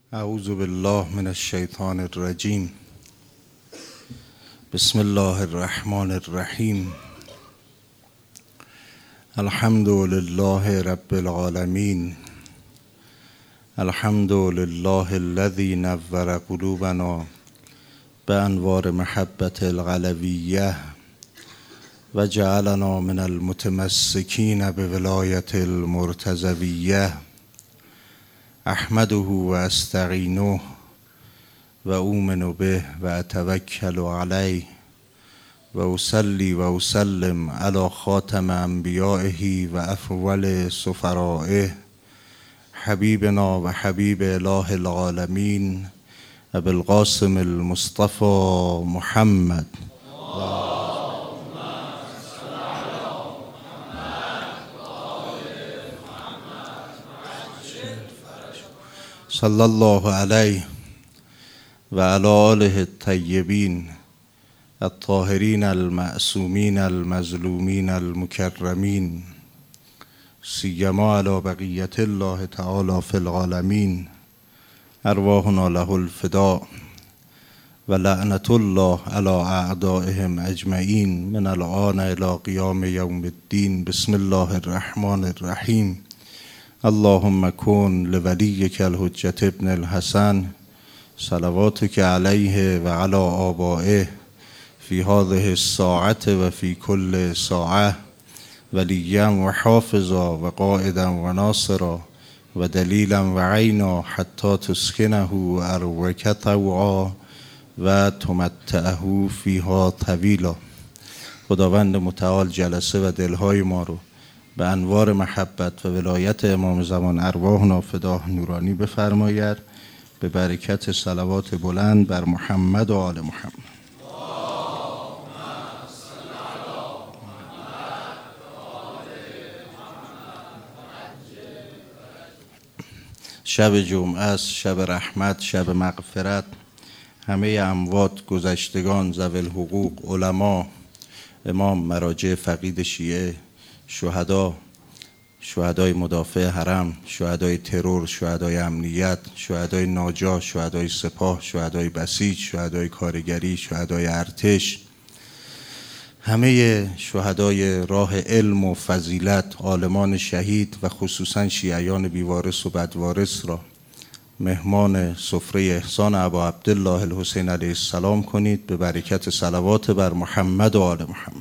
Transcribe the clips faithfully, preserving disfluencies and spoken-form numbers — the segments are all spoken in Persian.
اعوذ بالله من الشیطان الرجیم. بسم الله الرحمن الرحیم. الحمد لله رب العالمین. الحمد لله الذي نور قلوبنا بانوار محبت العلویه و جعلنا من المتمسکین بولایت المرتضویه. احمده و استعینه و اؤمن به و اتوکل علیه و اصلی و اسلم علی خاتم انبیائه و افضل سفرائه حبیبنا و حبیب اله العالمین ابی القاسم المصطفى محمد. صلی الله علیه و علی آله الطیبین الطاهرین المعصومین المظلومین المکرمین سیما علی بقیت الله تعالی فی العالمین. ارواحنا له الفداء و لعنت الله علی اعدائهم اجمعین من الآن الی قیام یوم الدین. بسم الله الرحمن الرحیم. اللهم کن لولیک الحجة ابن الحسن صلواتک علیه و علی آبائه فی هذه الساعة و فی کل ساعة ولیا و حافظا و قائدا و ناصرا و دلیلا و عینا حتی تسکنه اروک طوعا و تمتعه فیها طویلا. خداوند متعال جلسه و دلهای ما رو به انوار محبت و ولایت امام زمان ارواحنا فداه نورانی بفرماید، به برکت صلوات بلند بر محمد و آل محمد. شب جمعه است، شب رحمت، شب مغفرت. همه اموات، گذشتگان، ذوی الحقوق، علما، امام، مراجع فقید شیعه، شهدا، شهدای مدافع حرم، شهدای ترور، شهدای امنیت، شهدای ناجا، شهدای سپاه، شهدای بسیج، شهدای کارگری، شهدای ارتش، همه شهدای راه علم و فضیلت، عالمان شهید و خصوصا شیعیان بیوارث و بدوارث را مهمان سفره احسان ابا عبدالله الحسین علیه السلام کنید، به برکت صلوات بر محمد و آل محمد.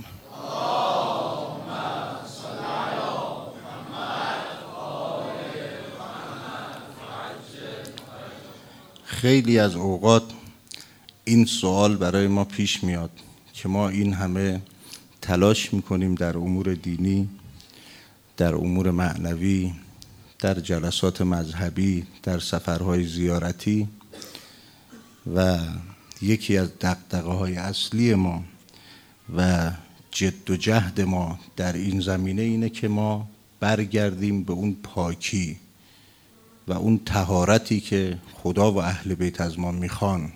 خیلی از اوقات این سوال برای ما پیش میاد که ما این همه تلاش میکنیم در امور دینی، در امور معنوی، در جلسات مذهبی، در سفرهای زیارتی، و یکی از دغدغه‌های اصلی ما و جد و جهد ما در این زمینه اینه که ما برگردیم به اون پاکی و اون طهارتی که خدا و اهل بیت از ما میخوان.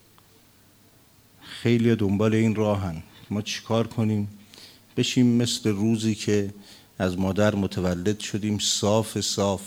خیلی دنبال این راهن. ما چیکار کنیم؟ بشیم مثل روزی که از مادر متولد شدیم صاف صاف.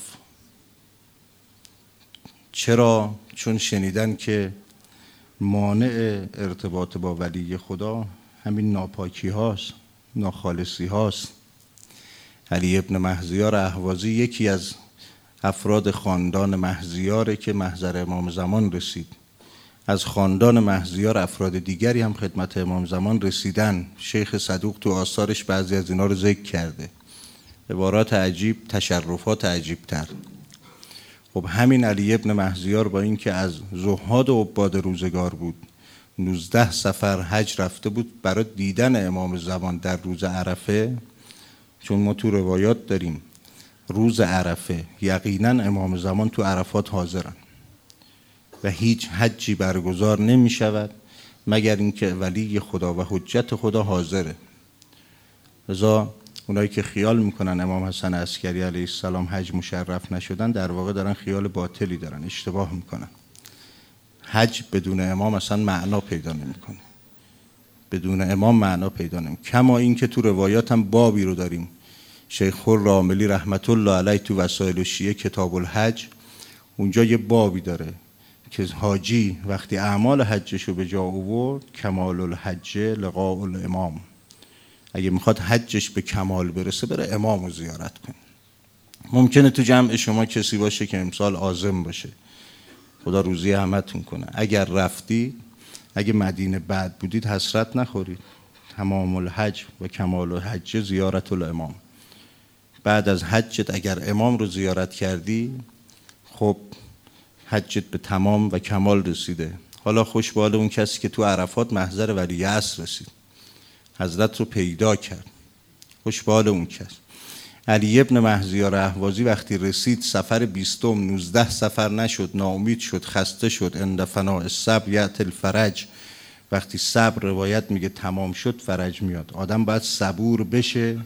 چرا؟ چون شنیدن که مانع ارتباط با ولی خدا همین ناپاکی هاست، ناخالصی هاست. علی ابن مهزیار اهوازی یکی از افراد خاندان مهزیاره که محضر امام زمان رسید. از خاندان مهزیار افراد دیگری هم خدمت امام زمان رسیدن. شیخ صدوق تو آثارش بعضی از اینا رو ذکر کرده. عبارات عجیب، تشرفات عجیب تر. خب همین علی ابن مهزیار با اینکه از زهاد و عباد روزگار بود، نوزده سفر حج رفته بود برای دیدن امام زمان در روز عرفه. چون ما تو روایات داریم روز عرفه یقینا امام زمان تو عرفات حاضرن و هیچ حجی برگزار نمی شود مگر اینکه ولی خدا و حجت خدا حاضره. لذا اونایی که خیال میکنن امام حسن عسکری علیه السلام حج مشرف نشدن، در واقع دارن خیال باطلی دارن، اشتباه میکنن. حج بدون امام اصلا معنا پیدا نمیکنه. بدون امام معنا پیدا نمیکنه. کما اینکه تو روایات هم بابی رو داریم، شیخ خراملی رحمت الله علیه تو وسائل الشیعه کتاب الحج، اونجا یه بابی داره که حاجی وقتی اعمال حجش رو به جا آورد، کمال الحج لقاء الامام، اگه میخواد حجش به کمال برسه بره امام رو زیارت کنه. ممکنه تو جمع شما کسی باشه که امسال عازم باشه، خدا روزی همتون کنه. اگر رفتی، اگه مدینه بعد بودید حسرت نخورید. تمام الحج و کمال الحج زیارت الامام. بعد از حجت اگر امام رو زیارت کردی، خب حجت به تمام و کمال رسیده. حالا خوش به حال اون کسی که تو عرفات محضر ولیعصر رسید، حضرت رو پیدا کرد، خوش به حال اون کس. علی ابن مهزیار اهوازی وقتی رسید سفر بیستم، نوزده سفر نشد، ناامید شد، خسته شد. عند فناء الصبر یأتی الفرج، وقتی صبر روایت میگه تمام شد فرج میاد. آدم باید صبور بشه،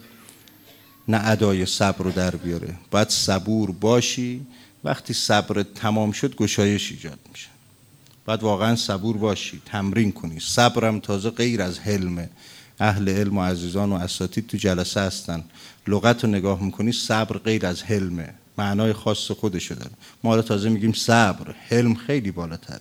نه ادای صبر رو در بیاره. باید صبور باشی، وقتی صبر تمام شد گشایش ایجاد میشه. باید واقعا صبور باشی، تمرین کنی. صبرم تازه غیر از حلمه. اهل علم و عزیزان و اساتید تو جلسه هستن، لغت رو نگاه میکنی صبر غیر از حلمه، معنای خاص خودشو داره. ما حالا تازه میگیم صبر، حلم خیلی بالاتره.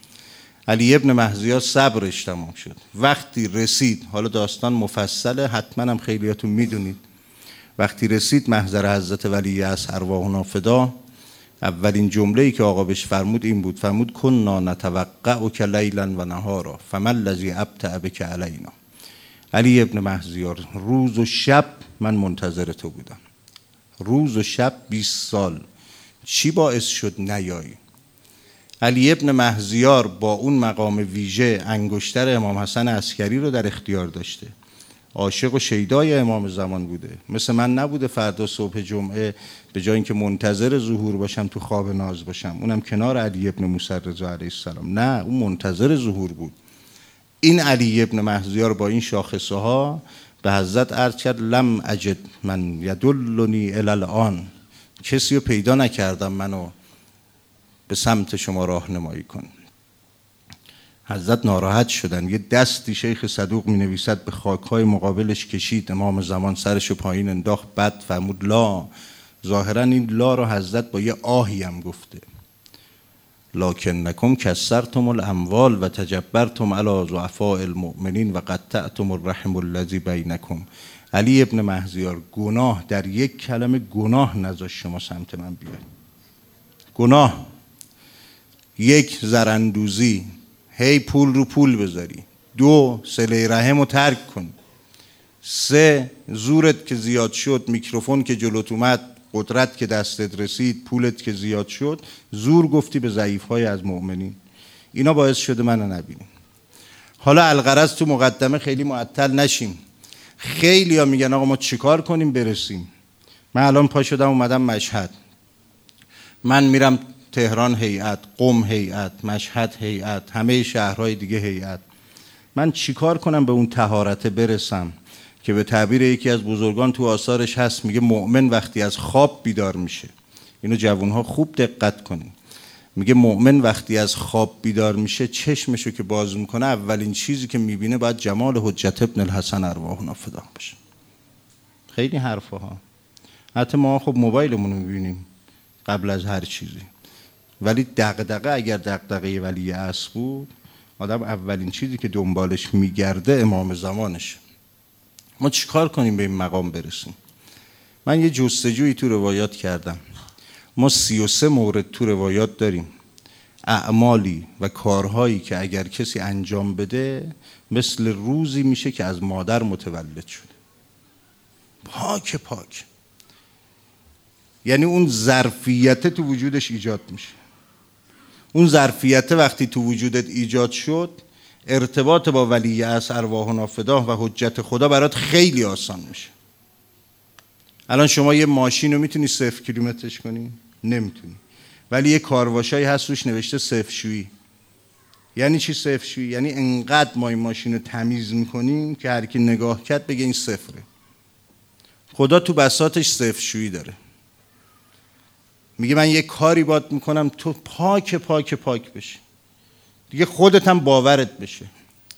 علی ابن مهزیار صبرش تمام شد. وقتی رسید، حالا داستان مفصله، حتما هم خیلیاتون میدونید، وقتی رسید محضر حضرت ولیعصر ارواحنا فدا، اولین جمله‌ای که آقا بهش فرمود این بود، فرمود کنا نتوقعک لیلا و نهارا فما الذی ابطأ بک علینا. علی ابن مهزیار، روز و شب من منتظر تو بودم، روز و شب بیست سال، چی باعث شد نیایی؟ علی ابن مهزیار با اون مقام ویژه انگشتر امام حسن عسکری رو در اختیار داشته، عاشق و شیدای امام زمان بوده. مثل من نبوده فردا صبح جمعه به جای اینکه منتظر ظهور باشم تو خواب ناز باشم، اونم کنار علی ابن موسی رضا علیه السلام. نه، اون منتظر ظهور بود. این علی ابن مهزیار با این شاخصه ها به حضرت عرض کرد لم اجد من یدلنی الی الان، کسی رو پیدا نکردم منو به سمت شما راهنمایی کن. حضرت ناراحت شدن. یه دستی شیخ صدوق می نویسد به خاکهای مقابلش کشید، امام زمان سرشو پایین انداخت، بعد فرمود لا. ظاهرا این لا رو حضرت با یه آهی هم گفته، لکنکم کسرتم الاموال و تجبرتم علی ضعفاء المؤمنین و قطعتم الرحم الذی بینکم. علی ابن مهزیار گناه در یک کلمه گناه نذاشت شما سمت من بیاید. گناه، یک زراندوزی، هی پول رو پول بذاری. دو، صله رحم رو ترک کن. سه، زورت که زیاد شد، میکروفون که جلوت اومد، قدرت که دستت رسید، پولت که زیاد شد، زور گفتی به ضعیف‌های از مؤمنین. اینا باعث شده منو نبینیم. حالا الغرض تو مقدمه خیلی معطل نشیم. خیلی ها میگن آقا ما چیکار کنیم برسیم؟ من الان پا شدم اومدم مشهد، من میرم تهران هیئت، قم هیئت، مشهد هیئت، همه شهرهای دیگه هیئت. من چیکار کنم به اون طهارت برسم که به تعبیر یکی از بزرگان تو آثارش هست، میگه مؤمن وقتی از خواب بیدار میشه، اینو جوانها خوب دقت کنین، میگه مؤمن وقتی از خواب بیدار میشه چشمشو که باز میکنه اولین چیزی که میبینه باید جمال حجت ابن الحسن ارواحنا فدا باشه. خیلی حرفه ها، حتی ما خب موبایلمون رو میبینیم قبل از هر چیزی، ولی دغدغه اگر دغدغه ولی عصر بود، آدم اولین چیزی که دنبالش میگرده امام زمانش. ما چیکار کنیم به این مقام برسیم؟ من یه جستجویی تو روایات کردم. ما سی و سه مورد تو روایات داریم، اعمالی و کارهایی که اگر کسی انجام بده مثل روزی میشه که از مادر متولد شده. پاک پاک، یعنی اون ظرفیت تو وجودش ایجاد میشه. اون ظرفیت وقتی تو وجودت ایجاد شد، ارتباط با ولی عصر ارواحنا فدا و حجت خدا برات خیلی آسان میشه. الان شما یه ماشین رو میتونی صفر کیلومترش کنی؟ نمیتونی. ولی یه کارواشایی هست روش نوشته صفر شویی. یعنی چی صفر شویی؟ یعنی انقدر ما این ماشین رو تمیز میکنیم که هر کی نگاه کرد بگه این صفره. خدا تو بساطش صفر شویی داره. میگه من یه کاری باید میکنم تو پاک پاک پاک بشی، دیگه خودت هم باورت بشه.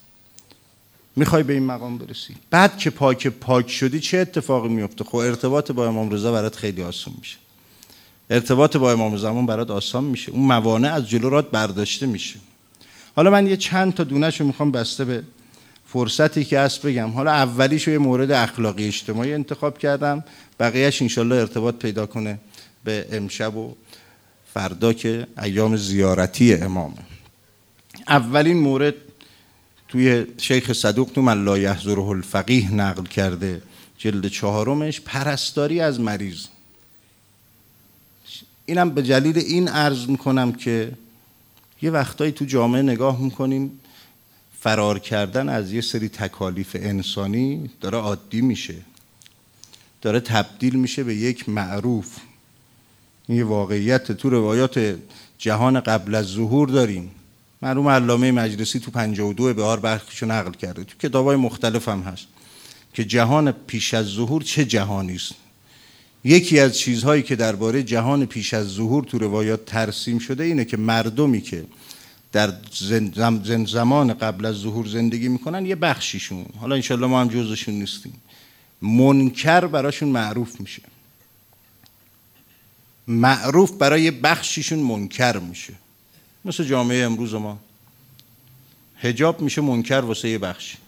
میخوای به این مقام برسی؟ بعد که پاک پاک شدی چه اتفاقی میفته؟ خب ارتباط با امام رضا برات خیلی آسون میشه. ارتباط با امام زمان برات آسان میشه، اون موانع از جلو رات برداشته میشه. حالا من یه چند تا دونه‌شو میخوام بسته به فرصتی که هست بگم. حالا اولیشو یه مورد اخلاقی اجتماعی انتخاب کردم، بقیه‌اش انشالله ارتباط پیدا کنه به امشب و فردا که ایام زیارتی امامه. اولین مورد توی شیخ صدوق تو من لا یحضره الفقیه نقل کرده، جلد چهارمش، پرستاری از مریض. اینم به دلیل این عرض میکنم که یه وقتایی تو جامعه نگاه میکنیم فرار کردن از یه سری تکالیف انسانی داره عادی میشه، داره تبدیل میشه به یک معروف. این یه واقعیت تو روایات جهان قبل از ظهور داریم. مرحوم علامه مجلسی تو پنجاه و دو بهار برخیشو نقل کرده، تو کتابای مختلف هم هست که جهان پیش از ظهور چه جهانی است. یکی از چیزهایی که درباره جهان پیش از ظهور تو روایات ترسیم شده اینه که مردمی که در زمان قبل از ظهور زندگی میکنن، یه بخشیشون، حالا انشالله ما هم جزشون نیستیم، منکر براشون معروف میشه، معروف برای یه بخشیشون منکر میشه. مثل جامعه امروز ما حجاب میشه منکر واسه یه بخشی،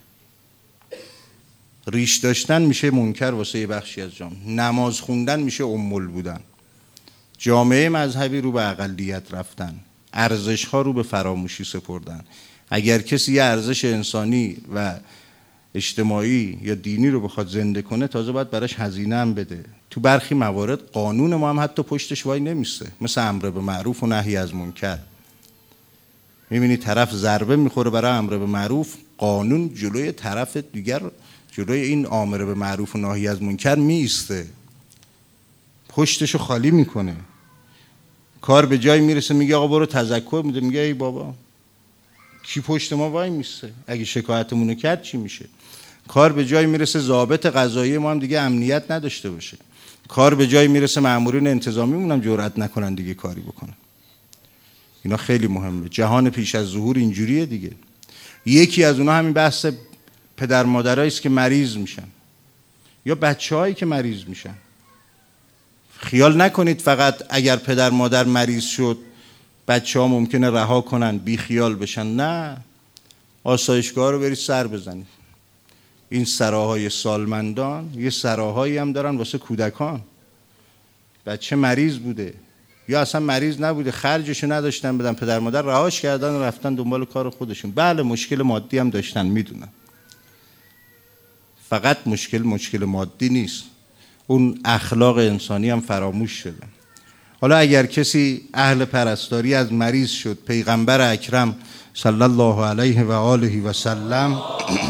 ریش داشتن میشه منکر واسه یه بخشی از جامعه، نماز خوندن میشه امول بودن، جامعه مذهبی رو به اقلیت رفتن، ارزش ها رو به فراموشی سپردن. اگر کسی یه ارزش انسانی و اجتماعی یا دینی رو بخواد زنده کنه، تازه باید براش هزینه هم بده. تو برخی موارد قانون ما هم حتی پشتش وای نمیسته، مثل امر به معروف و نهی از منکر. میبینی طرف ضربه میخوره برای امر به معروف، قانون جلوی طرف دیگر، جلوی این امر به معروف و نهی از منکر میسته، پشتشو خالی میکنه. کار به جای میرسه میگه آقا برو تذکر میده، میگه ای بابا کی پشت ما وای میسته، اگه شکایتمونو کرد چی میشه. کار به جای میرسه ضابط قضایی ما هم دیگه امنیت نداشته باشه، کار به جای میرسه مامورین انتظامیمون هم جرئت نکنن دیگه کاری بکنن. اینا خیلی مهمه. جهان پیش از ظهور اینجوریه دیگه. یکی از اونها همین بحث پدر مادرایی است که مریض میشن یا بچه‌هایی که مریض میشن. خیال نکنید فقط اگر پدر مادر مریض شد بچه‌ها ممکنه رها کنن، بی خیال بشن. نه، آسایشگاه رو برید سر بزنید. این سراهای سالمندان یه سراهایی هم دارن واسه کودکان. بچه مریض بوده یا اصلا مریض نبوده، خرجشو نداشتن بدن، پدر مادر رهاش کردن و رفتن دنبال کار خودشون. بله مشکل مادی هم داشتن، میدونن، فقط مشکل مشکل مادی نیست، اون اخلاق انسانی هم فراموش شده. حالا اگر کسی اهل پرستاری از مریض شد، پیغمبر اکرم صلی الله علیه و آله و سلم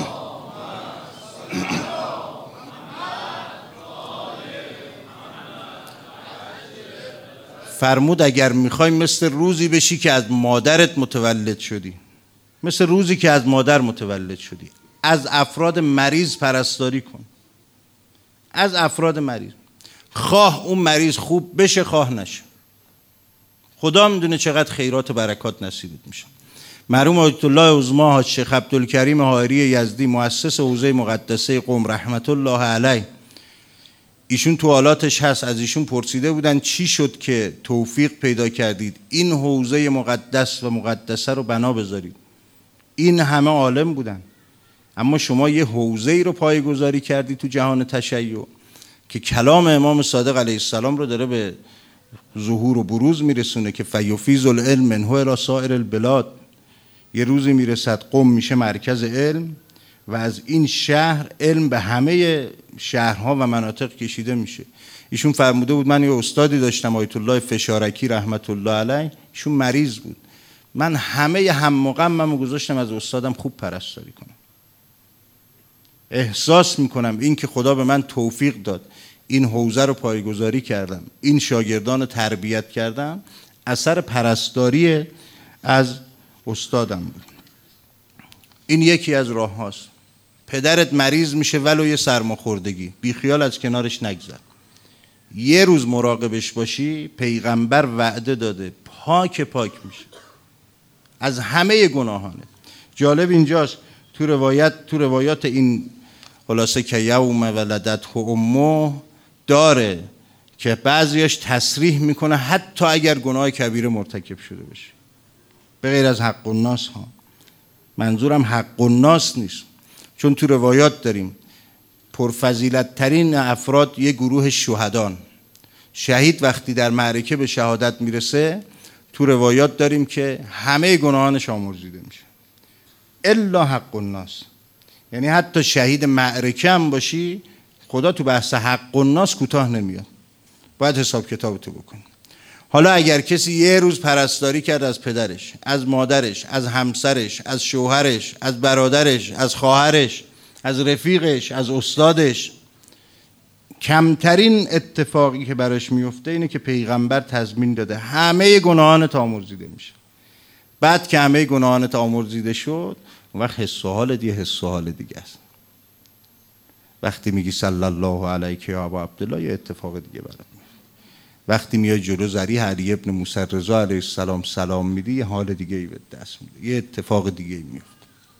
فرمود اگر میخوای مثل روزی بشی که از مادرت متولد شدی، مثل روزی که از مادر متولد شدی، از افراد مریض پرستاری کن، از افراد مریض، خواه اون مریض خوب بشه خواه نشه. خدا میدونه چقدر خیرات و برکات نصیبت میشه. مرحوم آیت الله عظمی حاج شیخ عبدالکریم حائری یزدی، مؤسس حوزه مقدسه قم رحمت الله علیه، ایشون تو حالاتش هست، از ایشون پرسیده بودن چی شد که توفیق پیدا کردید این حوزه مقدس و مقدسه رو بنا بذارید. این همه عالم بودن اما شما یه حوزه‌ای رو پایه‌گذاری کردی تو جهان تشیع که کلام امام صادق علیه السلام رو داره به ظهور و بروز میرسونه که فیفیض العلم منه الی سائر البلاد. یه روزی میرسد قم میشه مرکز علم و از این شهر علم به همه شهرها و مناطق کشیده میشه. ایشون فرموده بود، من یه استادی داشتم آیت الله فشارکی رحمت الله علیه، ایشون مریض بود، من همه هم غممو گذاشتم از استادم خوب پرستاری کنم. احساس میکنم این که خدا به من توفیق داد این حوزه رو پایه‌گذاری کردم، این شاگردان رو تربیت کردم، اثر پرستاری از استادم بود. این یکی از راه هاست. پدرت مریض میشه ولو یه سرماخوردگی، بی خیال از کنارش نگذر، یه روز مراقبش باشی، پیغمبر وعده داده پاک پاک میشه از همه گناهانه. جالب اینجاست تو روایت تو روایات این خلاصه که یوم ولدته امه داره که بعضیاش تصریح میکنه حتی اگر گناه کبیره مرتکب شده باشه، به غیر از حق الناس ها. منظورم حق الناس نیست، چون تو روایات داریم پرفضیلت ترین افراد یه گروه شهدان. شهید وقتی در معرکه به شهادت میرسه تو روایات داریم که همه گناهانش آمرزیده میشه الا حق الناس. یعنی حتی شهید معرکه هم باشی، خدا تو بحث حق الناس کوتاه نمیاد، باید حساب کتابتو بکنی. حالا اگر کسی یه روز پرستاری کرد از پدرش، از مادرش، از همسرش، از شوهرش، از برادرش، از خواهرش، از رفیقش، از استادش، کمترین اتفاقی که براش میفته اینه که پیغمبر تضمین داده همه گناهانت آمرزیده میشه. بعد که همه گناهانت آمرزیده شد، اون وقت حس و حال دیگه حس و حال دیگه است. وقتی میگی صلی الله علیک یا ابا عبدالله، یه اتفاق دیگه برات میفته. وقتی میای جلو ذریح علی ابن موسی رضا علیه السلام سلام میدی، یه حال دیگه ای به دست میده، یه اتفاق دیگه ای میفته.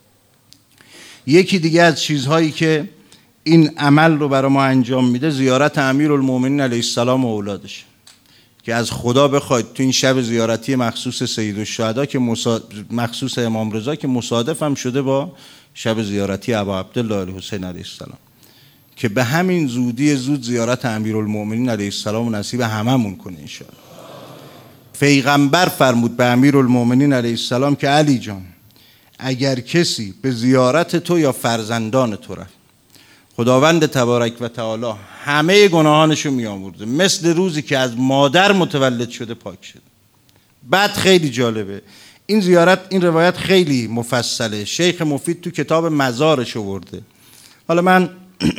یکی دیگه از چیزهایی که این عمل رو برای ما انجام میده، زیارت امیرالمومنین علیه السلام و اولادش، که از خدا بخواید تو این شب زیارتی مخصوص سیدالشهدا که مخصوص امام رضا که مصادف هم شده با شب زیارتی ابا عبدالله الحسین علیه السلام، که به همین زودی زود زیارت امیرالمومنین علیه السلام نصیب هممون کنه ان شاء الله. پیغمبر فرمود به امیرالمومنین علیه السلام که علی جان، اگر کسی به زیارت تو یا فرزندان تو رفت، خداوند تبارک و تعالی همه گناهانشو میامرزه، مثل روزی که از مادر متولد شده پاک شده. بعد خیلی جالبه این زیارت، این روایت خیلی مفصله، شیخ مفید تو کتاب مزارش آورده. حالا من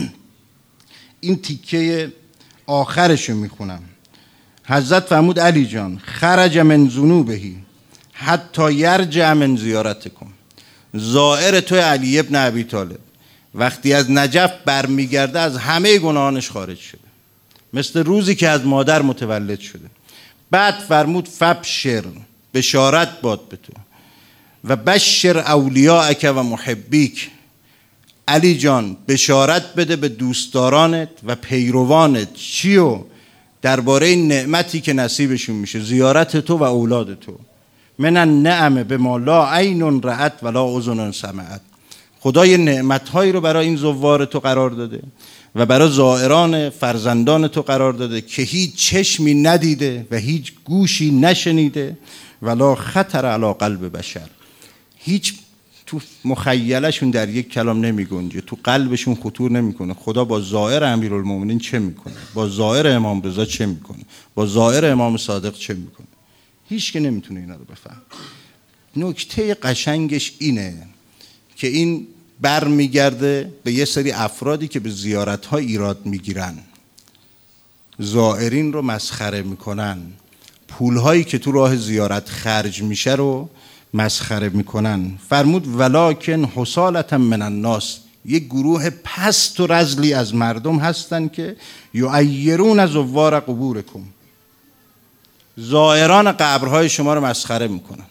این تیکه آخرشو میخونم. حضرت فرمود علی جان، خرج من ذنوبه حتی یرجع من زیارتکم. زائر تو علی ابن ابی طالب وقتی از نجف برمیگرده از همه گناهانش خارج شده، مثل روزی که از مادر متولد شده. بعد فرمود فبشر، بشارت باد به تو، و بشر اولیاءک و محبیک. علی جان بشارت بده به دوستدارانت و پیروانت. چیو؟ درباره نعمتی که نصیبشون میشه، زیارت تو و اولاد تو. من النعم بما لا عین رأت ولا اذن سمعت. خدای نعمتهایی رو برای این زوار تو قرار داده و برای زائران فرزندان تو قرار داده که هیچ چشمی ندیده و هیچ گوشی نشنیده، ولا خطر علی قلب بشر. هیچ تو مخیلشون در یک کلام نمی گنجه، تو قلبشون خطور نمیکنه. خدا با زائر امیرالمومنین چه میکنه، با زائر امام رضا چه میکنه، با زائر امام صادق چه میکنه، هیچ که نمیتونه اینا رو بفهم. نکته قشنگش اینه که این بر میگرده به یه سری افرادی که به زیارت ها ایراد میگیرن، زائرین رو مسخره میکنن، پول هایی که تو راه زیارت خرج میشه رو مسخره میکنن. فرمود ولکن حصالة من الناس، یک گروه پست و رذلی از مردم هستن که یعیرون زوار قبورکم، زائران قبرهای شما رو مسخره میکنن.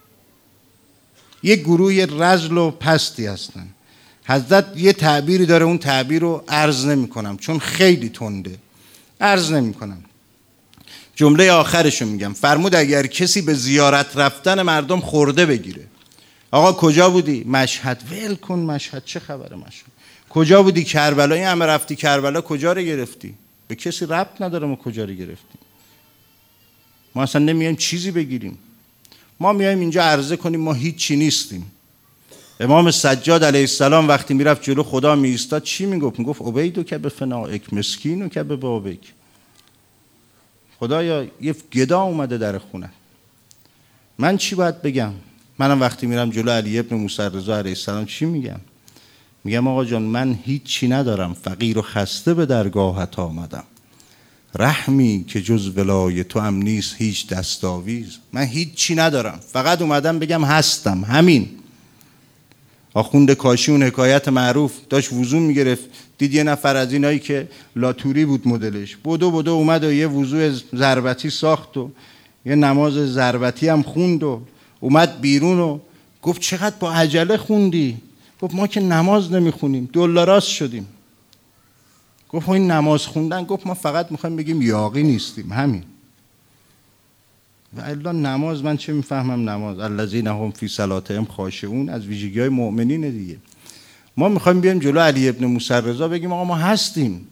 یک گروه رذل و پستی هستن. حضرت یه تعبیری داره، اون تعبیر رو عرض نمی کنم چون خیلی تنده، عرض نمی کنم. جمله آخرشو میگم. فرمود اگر کسی به زیارت رفتن مردم خورده بگیره، آقا کجا بودی؟ مشهد. ول کن مشهد، چه خبره مشهد؟ کجا بودی؟ کربلا. این همه رفتی کربلا، کجا رو گرفتی؟ به کسی ربط نداره ما کجا رو گرفتیم. ما اصلا نمیایم چیزی بگیریم، ما میایم اینجا عرضه کنیم ما هیچی نیستیم. امام سجاد علیه السلام وقتی میرفت جلو خدا میایستاد چی میگفت؟ میگفت عبیدو که به فنائک، مسکینو که به بابک. خدایا یه گدا اومده در خونه، من چی باید بگم؟ منم وقتی میرم جلو علی ابن موسی رضا علیه السلام چی میگم؟ میگم آقا جان من هیچی ندارم، فقیر و خسته به درگاهت آمدم، رحمی که جز ولای تو هم نیست هیچ دستاویز. من هیچی ندارم، فقط اومدم بگم هستم، همین. آخوند کاشی اون حکایت معروف داشت وضو میگرفت، دید یه نفر از اینایی که لاتوری بود مدلش، بدو بدو اومد و یه وضو ضربتی ساخت و یه نماز ضربتی هم خوند و اومد بیرون و گفت چقدر با عجله خوندی؟ گفت ما که نماز نمیخونیم، دولاراست شدیم. گفت این نماز خوندن، گفت ما فقط میخوایم بگیم یاغی نیستیم، همین. و الا نماز، من چه میفهمم نماز؟ الذین هم فی صلاتهم خاشعون از ویژگی‌های مؤمنین دیگه. ما میخوایم بیایم جلو علی ابن موسی رضا بگیم آقا ما هستیم،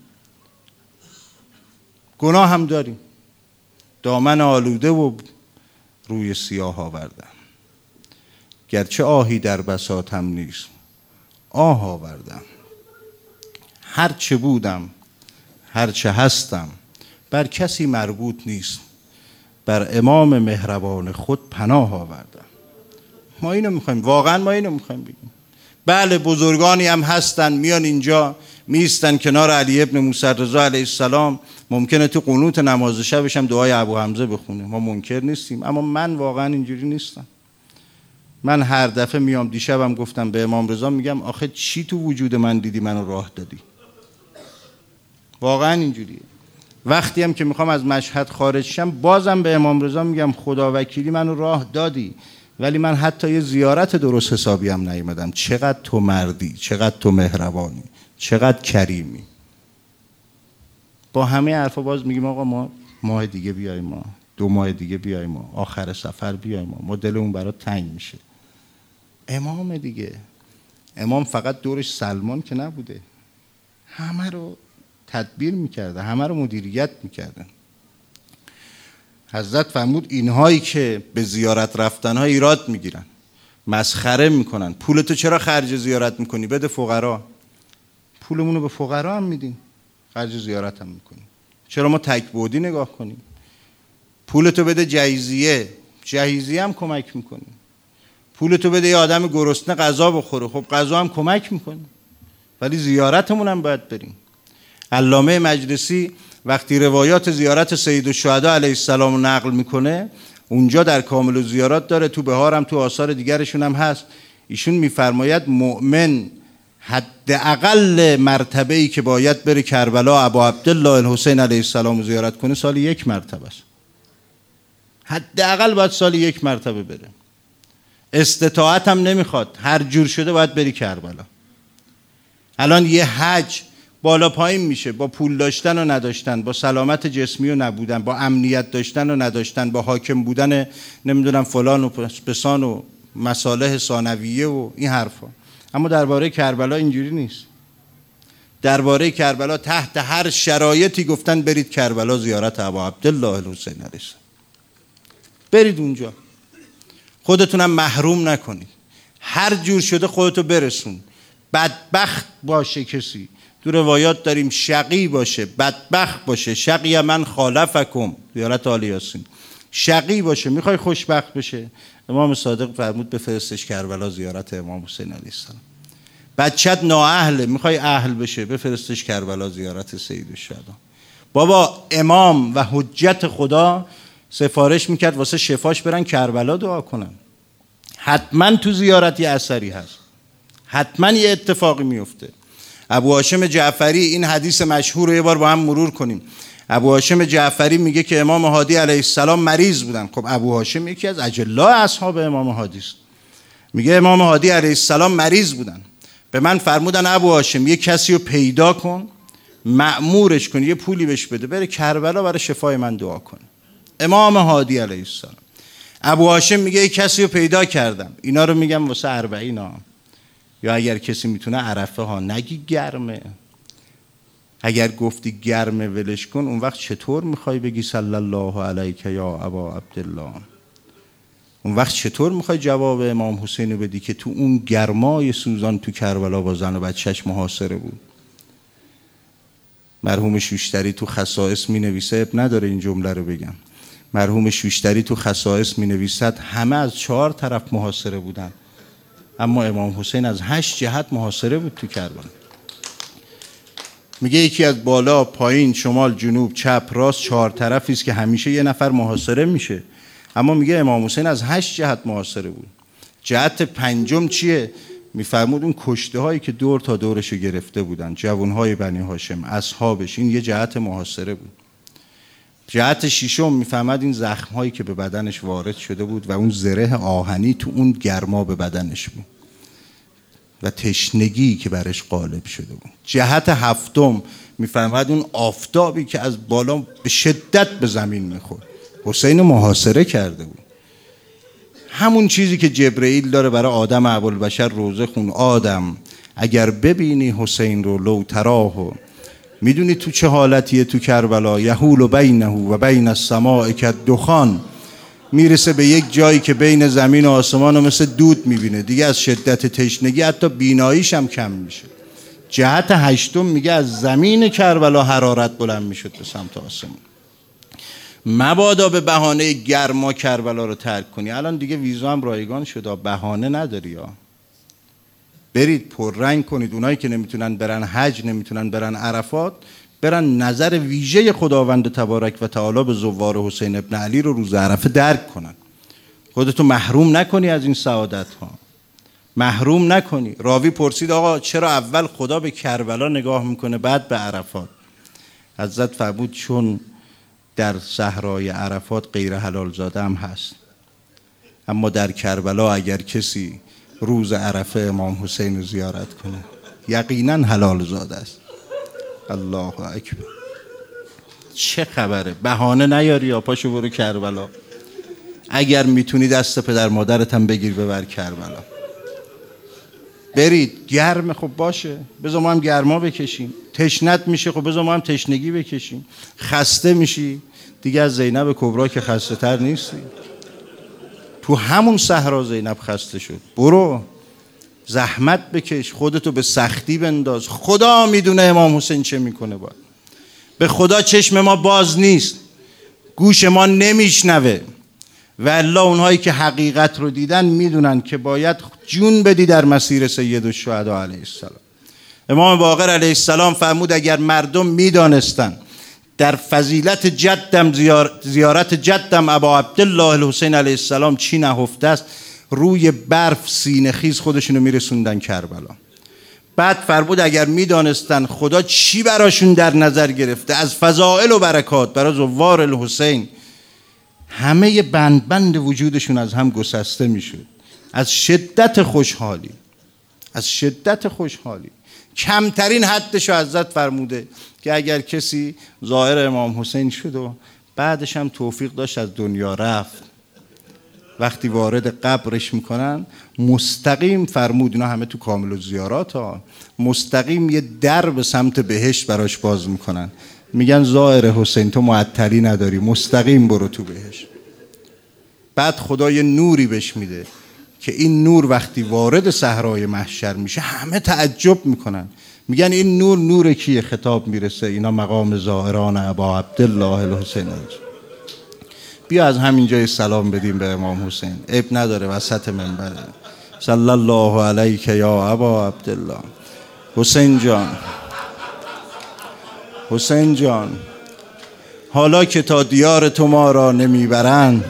گناه هم داریم، دامن آلوده و روی سیاه آوردم، گرچه آهی در بساطم نیست آه آوردم، هر چه بودم هر چه هستم بر کسی مربوط نیست، بر امام مهربان خود پناه آوردم. ما اینو میخوایم، واقعا ما اینو میخوایم بگیم. بله بزرگانی هم هستن میان اینجا میستن کنار علی ابن موسی رضا علیه السلام، ممکنه تو قنوت نماز شبش هم دعای ابو حمزه بخونه، ما منکر نیستیم، اما من واقعا اینجوری نیستم. من هر دفعه میام، دیشبم گفتم به امام رضا، میگم آخه چی تو وجود من دیدی منو راه دادی؟ واقعا اینجوریه. وقتی هم که میخوام از مشهد خارج شم بازم به امام رضا میگم خدا وکیلی منو راه دادی، ولی من حتی یه زیارت درست حسابی هم نیومدم. چقدر تو مردی، چقدر تو مهربانی، چقدر کریمی. با همه حرفا باز میگیم آقا ما ماه دیگه بیایم، ما دو ماه دیگه بیایم، ما آخر سفر بیایم، ما, ما دلمون برات تنگ میشه. امام دیگه، امام فقط دورش سلمان که نبوده، همه رو تدبیر میکرده، همه رو مدیریت میکرده. حضرت فرمود اینهایی که به زیارت رفتن ها ایراد میگیرن، مسخره میکنن، پولتو چرا خرج زیارت میکنی؟ بده فقرا. پولمونو به فقرا هم میدیم، خرج زیارت هم میکنیم. چرا ما تکبودی نگاه کنیم؟ پولتو بده جهیزیه، جهیزیه هم کمک میکنیم. پولتو بده یه آدم گرسنه غذا بخوره، خب غذا هم کمک میکنیم، ولی زیارتمون هم باید بریم. علامه مجلسی وقتی روایات زیارت سید الشهدا علیه السلام رو نقل میکنه، اونجا در کامل الزیارات داره، تو بهار هم تو آثار دیگرشون هم هست، ایشون میفرماید مؤمن حداقل مرتبه‌ای که باید بره کربلا ابا عبدالله الحسین علیه السلام رو زیارت کنه سالی یک مرتبه است. حداقل باید سالی یک مرتبه بره. استطاعت هم نمیخواد، هر جور شده باید بری کربلا. الان یه حج بالا پایین میشه با پول داشتن و نداشتن، با سلامت جسمی و نبودن، با امنیت داشتن و نداشتن، با حاکم بودن نمیدونم فلان و بسان و مصالح ثانویه و این حرفا. اما درباره کربلا اینجوری نیست. درباره کربلا تحت هر شرایطی گفتن برید کربلا زیارت ابا عبدالله الحسین علیه السلام، برید اونجا، خودتونم محروم نکنید، هر جور شده خودتو برسون. بدبخت باشه کسی، تو روایات داریم شقی باشه، بدبخت باشه، شقی من خالفکم، زیارت آل یاسین، شقی باشه میخوای خوشبخت بشه، امام صادق فرمود بفرستش کربلا زیارت امام حسین علیه السلام. بچت نااهله میخوای اهل بشه، بفرستش کربلا زیارت سید الشهدا. بابا امام و حجت خدا سفارش میکرد واسه شفاش برن کربلا دعا کنن. حتما تو زیارت یه اثری هست، حتما یه اتفاقی میفته. ابو هاشم جعفری، این حدیث مشهور رو یه بار با هم مرور کنیم. ابو هاشم جعفری میگه که امام هادی علیه السلام مریض بودن. خب ابو هاشم یکی از اجلا اصحاب امام هادی است. میگه امام هادی علیه السلام مریض بودن، به من فرمودن ابو هاشم یه کسی رو پیدا کن، مأمورش کن، یه پولی بهش بده، بره کربلا برای شفای من دعا کن. امام هادی علیه السلام. ابو هاشم میگه یه کسی رو پیدا کردم. اینا رو میگم واسه اربعین ها، یا اگر کسی میتونه عرفه ها، نگی گرمه. اگر گفتی گرمه ولش کن، اون وقت چطور میخوای بگی صلی الله علیک یا ابا عبدالله؟ اون وقت چطور میخوای جواب امام حسین رو بدی که تو اون گرمای سوزان تو کربلا با زن و بچهش محاصره بود؟ مرحوم شوشتری تو خصائص می نویسه، اب نداره این جمله رو بگم، مرحوم شوشتری تو خصائص می نویسد همه از چهار طرف محاصره بودن، اما امام حسین از هشت جهت محاصره بود تو کربلا. میگه یکی از بالا، پایین، شمال، جنوب، چپ، راست، چهار طرفی است که همیشه یه نفر محاصره میشه، اما میگه امام حسین از هشت جهت محاصره بود. جهت پنجم چیه؟ میفرمود اون کشته هایی که دور تا دورشو گرفته بودن، جوان های بنی هاشم، اصحابش، این یه جهت محاصره بود. جهت ششم میفهمد این زخم هایی که به بدنش وارد شده بود و اون زره آهنی تو اون گرما به بدنش بود. و تشنگی که برش غالب شده بود. جهت هفتم میفرماید اون آفتابی که از بالا به شدت به زمین میخورد، حسین محاصره کرده بود. همون چیزی که جبرئیل داره برای آدم ابوالبشر روزه خون، آدم اگر ببینی حسین رو لو تراهو، میدونی تو چه حالتیه تو کربلا؟ یحول بینه و بین السماء کالدخان، میرسه به یک جایی که بین زمین و آسمان رو مثل دود میبینه، دیگه از شدت تشنگی حتی بیناییش هم کم میشه. جهت هشتم میگه از زمین کربلا حرارت بلند میشد به سمت آسمان. مبادا به بهانه گرما کربلا رو ترک کنی. الان دیگه ویزا هم رایگان شده، بهانه نداری ها. برید پررنگ کنید. اونایی که نمیتونن برن حج، نمیتونن برن عرفات، برن نظر ویژه خداوند تبارک و تعالی به زوار حسین ابن علی رو روز عرفه درک کنن. خودتو محروم نکنی از این سعادت ها، محروم نکنی. راوی پرسید آقا چرا اول خدا به کربلا نگاه میکنه بعد به عرفات؟ حضرت فرمود چون در صحرای عرفات غیر حلال زاده هم هست، اما در کربلا اگر کسی روز عرفه امام حسین رو زیارت کنه یقینا حلال زاده است. الله اکبر. چه خبره؟ بهانه نیاری یا پاشو برو کربلا. اگر میتونی دست پدر مادرت هم بگیر ببر کربلا. برید. گرم خب باشه، بذار ما هم گرما بکشیم. تشنت میشه، خب بذار ما هم تشنگی بکشیم. خسته میشی، دیگه از زینب کبرا که خسته تر نیستی. تو همون صحرا زینب خسته شد. برو زحمت بکش، خودتو به سختی بنداز. خدا میدونه امام حسین چه میکنه. باید به خدا چشم ما باز نیست، گوش ما نمیشنوه، و الا اونهایی که حقیقت رو دیدن میدونن که باید جون بدی در مسیر سید الشهدا علیه السلام. امام باقر علیه السلام فرمود اگر مردم میدانستن در فضیلت جدم زیار... زیارت جدم ابا عبدالله الحسین علیه السلام چی نهفته است، روی برف سینه خیز خودشونو میرسوندن کربلا. بعد فرمود اگر میدانستن خدا چی براشون در نظر گرفته از فضائل و برکات برای زوار الحسین، همه بند بند وجودشون از هم گسسته میشد از شدت خوشحالی. از شدت خوشحالی کمترین حدش رو حضرت فرموده که اگر کسی زائر امام حسین شد و بعدش هم توفیق داشت از دنیا رفت، وقتی وارد قبرش میکنن مستقیم، فرمود اینا همه تو کامل الزیارات ها، مستقیم یه در به سمت بهشت براش باز میکنن، میگن زائر حسین تو معطلی نداری، مستقیم برو تو بهشت. بعد خدا یه نوری بهش میده که این نور وقتی وارد صحرای محشر میشه همه تعجب میکنن، میگن این نور نور کیه؟ خطاب میرسه اینا مقام زائران ابا عبدالله الحسین. بیا از همین جای سلام بدیم به امام حسین، عیب نداره وسط منبره. صلی الله علیک یا ابا عبدالله. حسین جان، حسین جان، حالا که تا دیار تو ما را نمیبرند،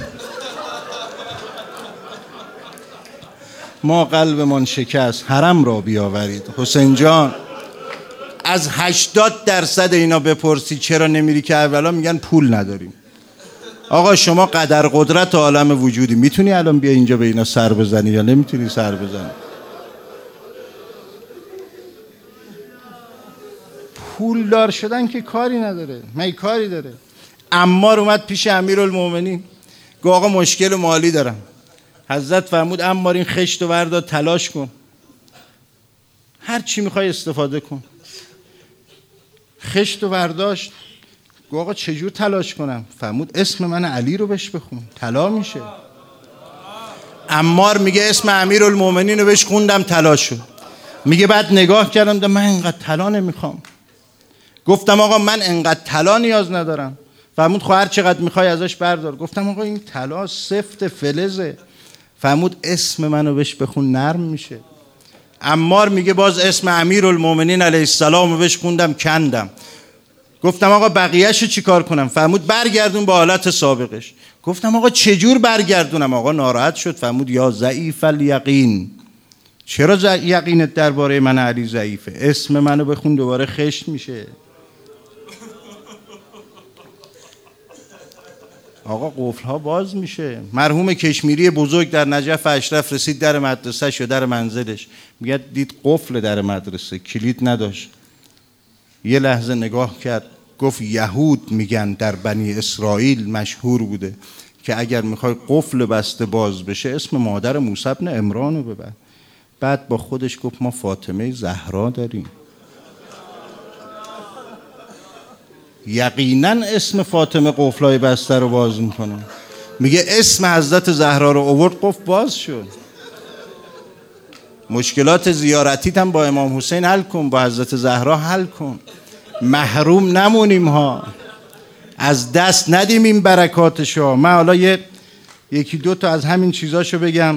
ما قلبمان شکست حرم را بیاورید. حسین جان، از هشتاد درصد اینا بپرسی چرا نمیری کربلا میگن پول نداریم. آقا شما قدر قدرت عالم وجودی، میتونی الان بیا اینجا به اینا سر بزنی یا نمیتونی سر بزنی؟ پول دار شدن که کاری نداره، می کاری داره. عمار اومد پیش امیرالمومنین گفت آقا مشکل مالی دارم. حضرت فرمود عمار این خشت و وردا تلاش کن، هر چی میخوای استفاده کن. خشت و ورداشت. گفت آقا چجور تلاش کنم؟ فرمود اسم من علی رو بهش بخون طلا میشه. عمار میگه اسم امیرالمومنین رو بهش خوندم طلا شد. میگه بعد نگاه کردم ده من اینقدر طلا نمیخوام. گفتم آقا من اینقدر طلا نیاز ندارم. فرمود خب هر چقدر میخوای ازش بردار. گفتم آقا این طلا سفت فلزه. فرمود اسم منو بهش بخون نرم میشه. عمار میگه باز اسم امیرالمومنین علیه السلام رو بهش خوندم کندم. گفتم آقا بقیه‌شو چیکار کنم؟ فرمود برگردون به حالت سابقش. گفتم آقا چجور برگردونم؟ آقا ناراحت شد. فرمود یا ضعیف الیقین، چرا یقینت درباره من علی ضعیفه؟ اسم منو بخون دوباره خشت میشه. آقا قفل ها باز میشه. مرحوم کشمیری بزرگ در نجف اشرف رسید در مدرسهش یا در منزلش، میگه دید قفل در مدرسه، کلید نداشت. یه لحظه نگاه کرد، گفت یهود میگن در بنی اسرائیل مشهور بوده که اگر میخوای قفل بسته باز بشه اسم مادر موسی بن عمران رو ببر. بعد با خودش گفت ما فاطمه زهرا داریم، یقینا اسم فاطمه قفلای بسته رو باز میکنه. میگه اسم حضرت زهرا رو آورد، قفل باز شد. مشکلات زیارتیت هم با امام حسین حل کن، با حضرت زهرا حل کن، محروم نمونیم ها، از دست ندیم این برکاتشو. من حالا یه یکی دو تا از همین چیزاشو بگم.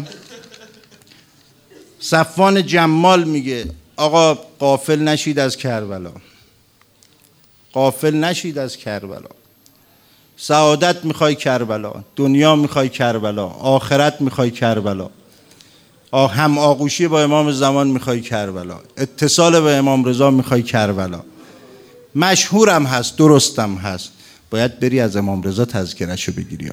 صفوان جمال میگه آقا غافل نشید از کربلا، غافل نشید از کربلا. سعادت میخوای کربلا، دنیا میخوای کربلا، آخرت میخوای کربلا، هم آغوشی با امام زمان میخوای کربلا، اتصال با امام رضا میخوای کربلا. مشهورم هست، درستم هست، باید بری از امام رضا تذکرهشو بگیری.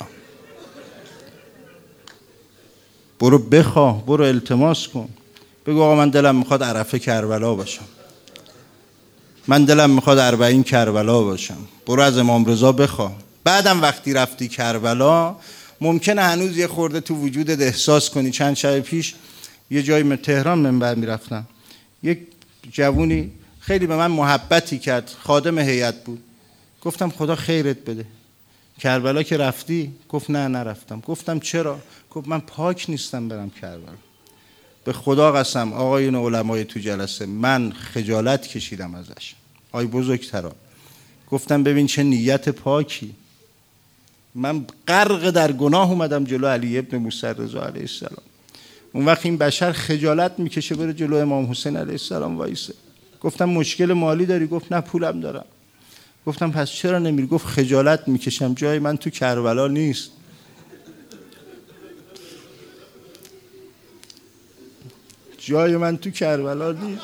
برو بخواه، برو التماس کن، بگو آقا من دلم میخواد عرفه کربلا باشم، من دلم میخواد اربعین کربلا باشم. برو از امام رضا بخواه. بعدم وقتی رفتی کربلا ممکنه هنوز یه خورده تو وجودت احساس کنی. چند شب پیش یه جایی تهران منبر میرفتم، یک جوونی خیلی به من محبتی کرد، خادم هیئت بود. گفتم خدا خیرت بده، کربلا که رفتی؟ گفت نه نرفتم. گفتم چرا؟ گفت من پاک نیستم برم کربلا. به خدا قسم آقایون علمای تو جلسه من خجالت کشیدم ازش. آی بزرگترا، گفتم ببین چه نیت پاکی، من غرق در گناه اومدم جلو علی ابن موسی رضا علیه السلام. اون وقت این بشر خجالت میکشه بره جلو امام حسین علیه السلام وایسه. گفتم مشکل مالی داری؟ گفت نه پولم دارم. گفتم پس چرا نمیری؟ گفت خجالت میکشم، جای من تو کربلا نیست. جای من تو کربلا نیست.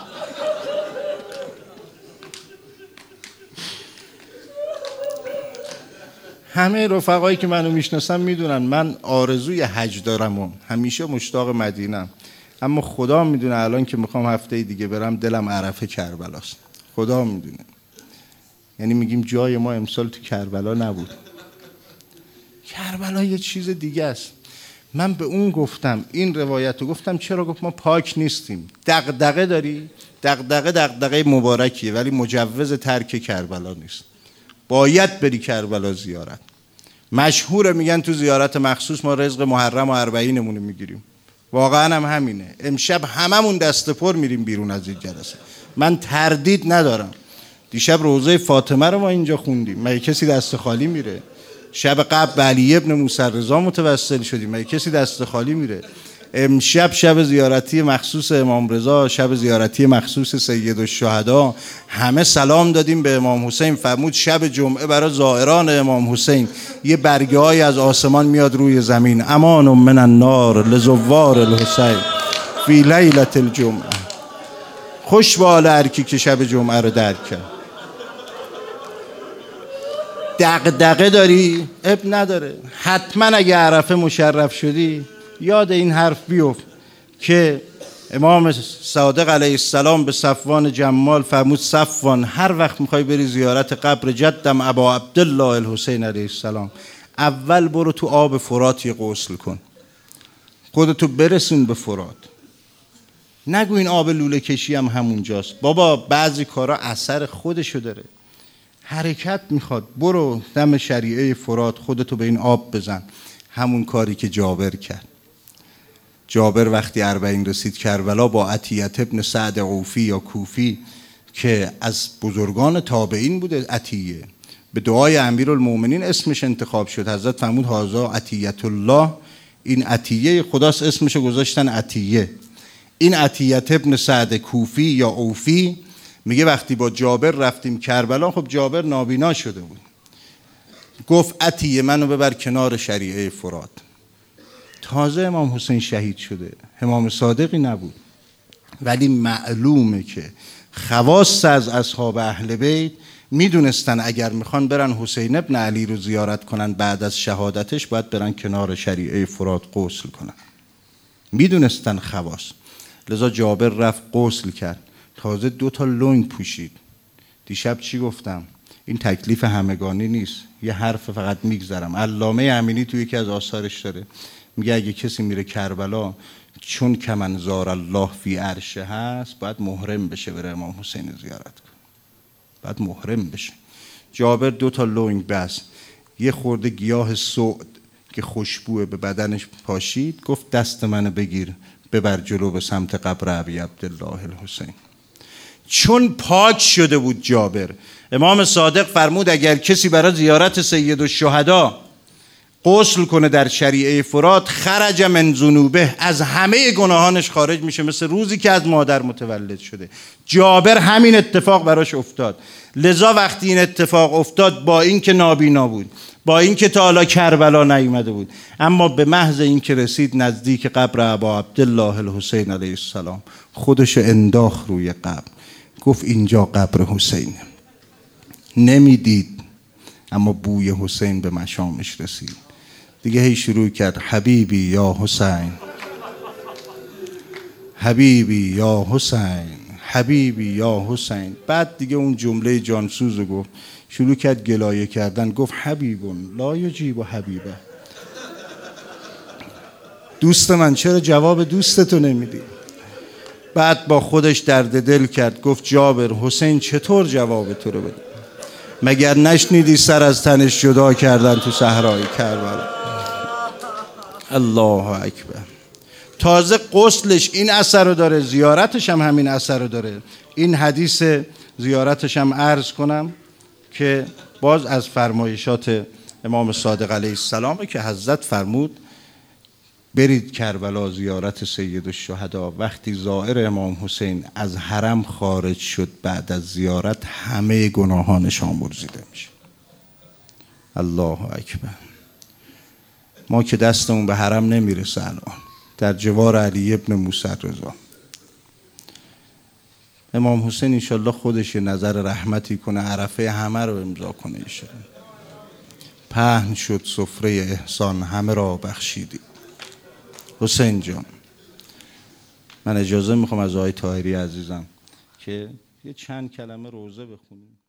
همه رفقایی که منو میشناسن میدونن من آرزوی حج دارم و همیشه مشتاق مدینم، اما خدا میدونه الان که میخوام هفته دیگه برم دلم عرفه کربلاست. خدا میدونه. یعنی میگیم جای ما امسال تو کربلا نبود. کربلا یه چیز دیگه است. من به اون گفتم این روایت رو گفتم چرا؟ گفت ما پاک نیستیم. دغدغه داری؟ دغدغه دغدغه مبارکیه ولی مجوز ترک کربلا نیست. باید بری کربلا زیارت. مشهوره میگن تو زیارت مخصوص ما رزق محرم و اربعینمون رو میگیریم. واقعا هم همینه. امشب هممون دست پر میریم بیرون از این جلسه. من تردید ندارم. دیشب روضه فاطمه رو ما اینجا خوندیم. مگه کسی دست خالی میره؟ شب قبل به علی ابن موسی رضا متوسل شدیم. مگه کسی دست خالی میره؟ امشب شب زیارتی مخصوص امام رضا، شب زیارتی مخصوص سید الشهدا، همه سلام دادیم به امام حسین. فرمود شب جمعه برای زائران امام حسین یه برگه های از آسمان میاد روی زمین، امان من النار لزوار الحسین فی لیلة الجمعه. خوش به حال هر کی که شب جمعه رو درک کرد. دغدغه داری؟ اب نداره. حتما اگه عرفه مشرف شدی یاد این حرف بیفت که امام صادق علیه السلام به صفوان جمال فرمود صفوان هر وقت میخوای بری زیارت قبر جدم ابا عبدالله الحسین علیه السلام، اول برو تو آب فرات یه غسل کن، خودتو برسون به فرات. نگو این آب لوله کشی هم همونجاست. بابا بعضی کارا اثر خودشو داره، حرکت میخواد. برو دم شریعه فرات خودتو به این آب بزن. همون کاری که جابر کرد. جابر وقتی اربعین رسید کربلا با عطیت ابن سعد عوفی یا کوفی که از بزرگان تابعین بوده، عطیه، به دعای امیرالمومنین اسمش انتخاب شد. حضرت فرمود هذا عطیت الله، این عطیه خداست، اسمشو گذاشتن عطیه. این عطیت ابن سعد کوفی یا عوفی میگه وقتی با جابر رفتیم کربلا، خب جابر نابینا شده بود، گفت عطیه منو ببر کنار شریعه فرات. تازه امام حسین شهید شده، امام صادقی نبود، ولی معلومه که خواص از اصحاب اهل بیت میدونستن اگر میخوان برن حسین ابن علی رو زیارت کنن بعد از شهادتش باید برن کنار شریعه فرات غسل کنن. میدونستن خواص. لذا جابر رفت غسل کرد، تازه دو تا لنگ پوشید. دیشب چی گفتم؟ این تکلیف همگانی نیست. یه حرف فقط میگذرم. علامه امینی توی یکی از آثارش داره میگه اگه کسی میره کربلا چون کمن زار الله فی عرشه هست باید محرم بشه بره امام حسین زیارت کنه، باید محرم بشه. جابر دو تا لنگ بس، یه خورده گیاه سعد که خوشبوه به بدنش پاشید، گفت دست منو بگیر ببر جلو به سمت قبر ابی عبدالله الحسین. چون پاک شده بود جابر، امام صادق فرمود اگر کسی برای زیارت سید الشهدا غسل کنه در شریعه فرات خرج من ذنوبه، از همه گناهانش خارج میشه، مثل روزی که از مادر متولد شده. جابر همین اتفاق براش افتاد. لذا وقتی این اتفاق افتاد، با اینکه نابینا بود، با اینکه تا حالا کربلا نیامده بود، اما به محض اینکه رسید نزدیک قبر ابا عبدالله الحسین علیه السلام، خودش انداخت روی قبر، گفت اینجا قبر حسینه. نمیدید اما بوی حسین به مشامش رسید. دیگه هی شروع کرد حبیبی یا حسین، حبیبی یا حسین، حبیبی یا حسین. بعد دیگه اون جمله جانسوز رو گفت، شروع کرد گلایه کردن، گفت حبیبون لا یجیب حبیبه. دوست من چرا جواب دوستتو نمیدی؟ بعد با خودش درد دل کرد، گفت جابر حسین چطور جواب تو رو بده؟ مگر نشنیدی سر از تنش جدا کردن تو صحرای کربلا؟ الله اکبر. تازه غسلش این اثر رو داره، زیارتش هم همین اثر رو داره. این حدیث زیارتش هم عرض کنم که باز از فرمایشات امام صادق علیه السلام که حضرت فرمود برید کربلا زیارت سید الشهدا. وقتی زائر امام حسین از حرم خارج شد بعد از زیارت، همه گناهانش آمرزیده میشه. الله اکبر. ما که دستمون به حرم نمیرسه الان، در جوار علی ابن موسی رضا. امام حسین انشالله خودش نظر رحمتی کنه، عرفه همه رو امضا کنه انشالله. پهن شد سفره احسان همه را بخشیدی. حسین جان، من اجازه میخوام از آقای طاهری عزیزم که یه چند کلمه روزه بخونیم.